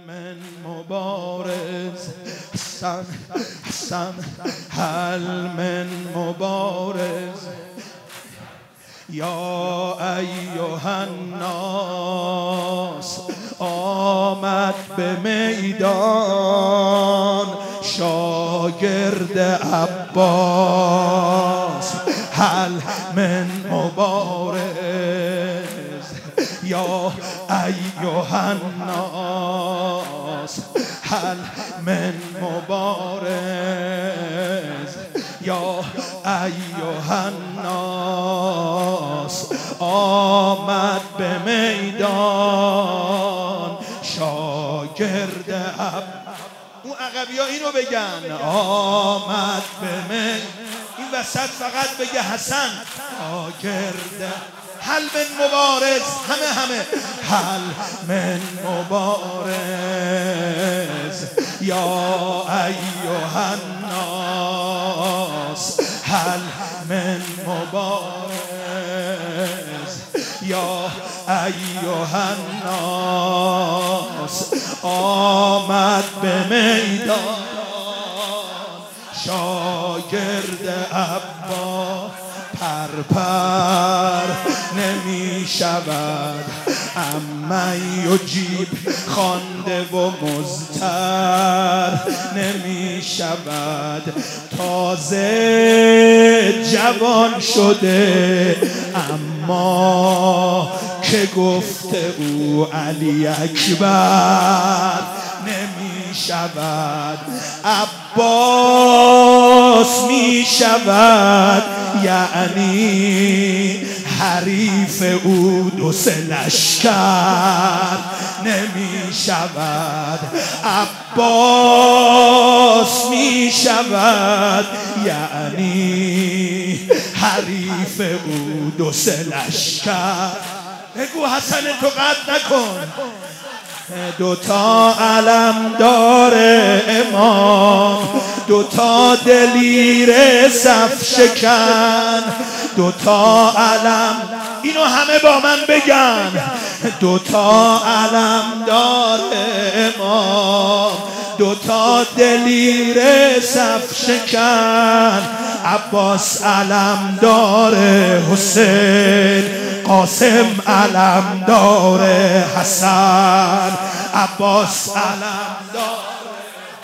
من مبارز حسن حسن هل من مبارز یا ایها الناس آمد به میدان شاگرد عباس هل من مبارز یا ایها الناس هل من مبارز یا ایها الناس آمد به میدان شاگرد اون عقبی ها اینو بگن آمد به میدان این وسط فقط بگه حسن شاگرد هل من مبارز همه هل من مبارز یا ایها الناس هل من مبارز یا ایها الناس آمد به میدان شاگرد عباس پرپر نمی شود اما یجیب خوانده و مضطر نمی شود تازه جوان شده اما که گفته او علی اکبر نمی شود عباس می شود یعنی حریف او دو سه لشکر نمی شود عباس می شود یعنی حریف او دو سه لشکر بگو حسن تو قطع نکن دوتا علم داره امام دوتا دلیر صف شکن دوتا علم اینو همه با من بگن دوتا علم داره امام دوتا دلیر صف شکن عباس علم داره حسین قاسم علم داره حسن عباس علم داره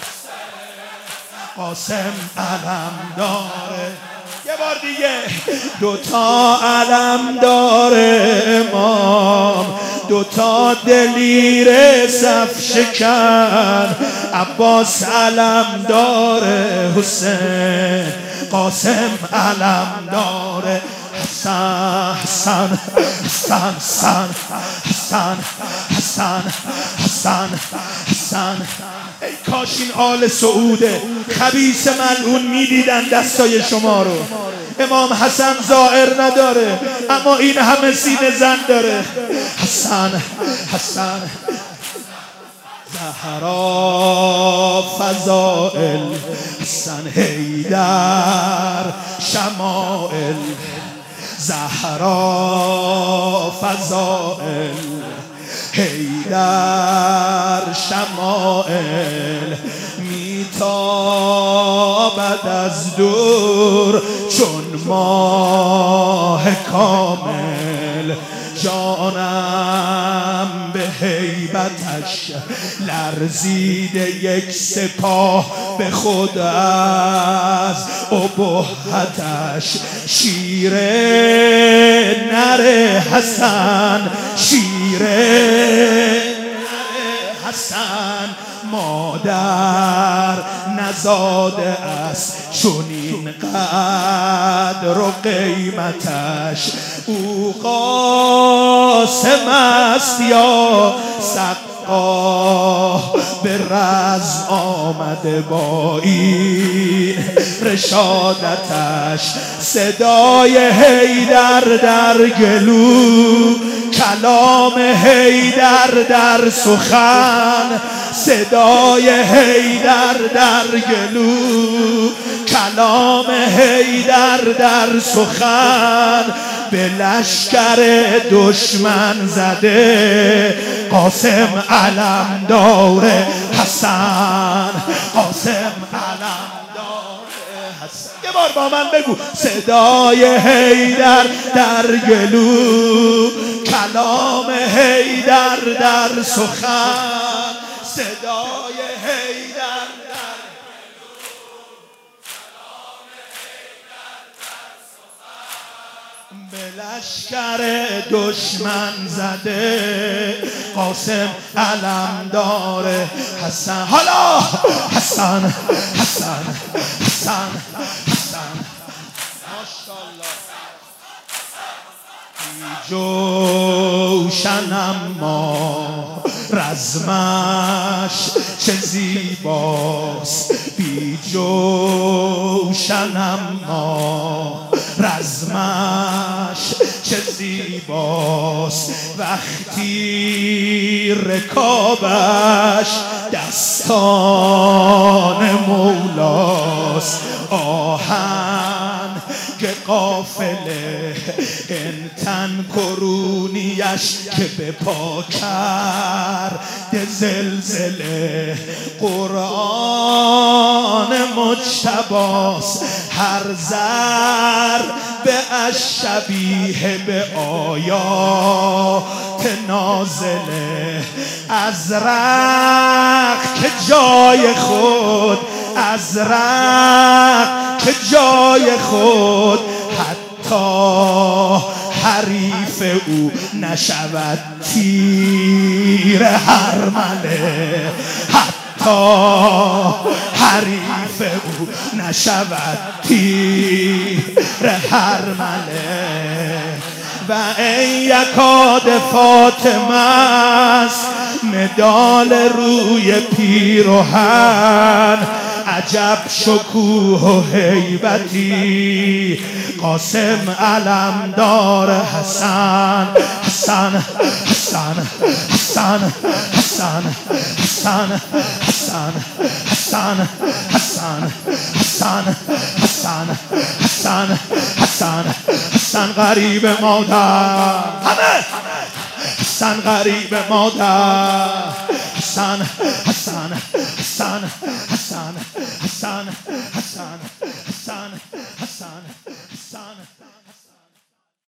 قاسم علم داره یه بار دیگه دوتا علم داره امام دوتا دلیر صف شکن عباس علم داره حسین قاسم علم داره حسن حسن حسن حسن حسن حسن حسن ای کاش این آل سعوده خبیث ملعون میدیدن دستای شما رو امام حسن ظاهر نداره اما این همه سینه زن داره حسن حسن زهرا فضائل حسن حیدر شمائل زهرا فضائل حیدر شمائل میتابد از دور چون ماه کامل جانم به هیبتش لرزیده یک سپاه به خود از ابهتش شیر نر حسن شیر نر حسن مادر نزاده است چنین قدر و قیمتش او قاسم است یا سقاه به رزم آمده با این رشادتش صدای حیدر در گلو کلام حیدر در سخن صدای حیدر در گلو کلام حیدر در سخن به لشکر دشمن زده. قاسم علمدار حسن، قاسم علمدار حسن. یه بار با من بگو صدای حیدر در گلو، کلام حیدر در سخن. صدای حیدر در گلو، کلام حیدر در سخن. به لشکر دشمن زده. قاسم علمدار حسن. حالا حسن حسن حسن حسن ماشاءالله. بی جوشن اما رزمش چه زیباست. بی جوشن اما رزمش چه زیباست. وقتی رکابش دستان مولاست. آهنگ قافله این تن کرونیش که به پا کرد زلزله. قرآن مجتباست هر زر به شبیه به آیات نازله. ازرق که جای خود، ازرق که جای خود، حتی حریف او نشود تیر هرمله. حتی حریف او نشود تیر هرمله. و این یکاد فاطمه است مدال روی پیرهن. عجب شکوه و هیبتی قاسم علمدار حسن. حسن حسن حسن حسن حسن حسن حسن حسن حسن حسن حسن حسن حسن غریب مادر. همه حسن غریب مادر. حسن حسن حسن حسن حسن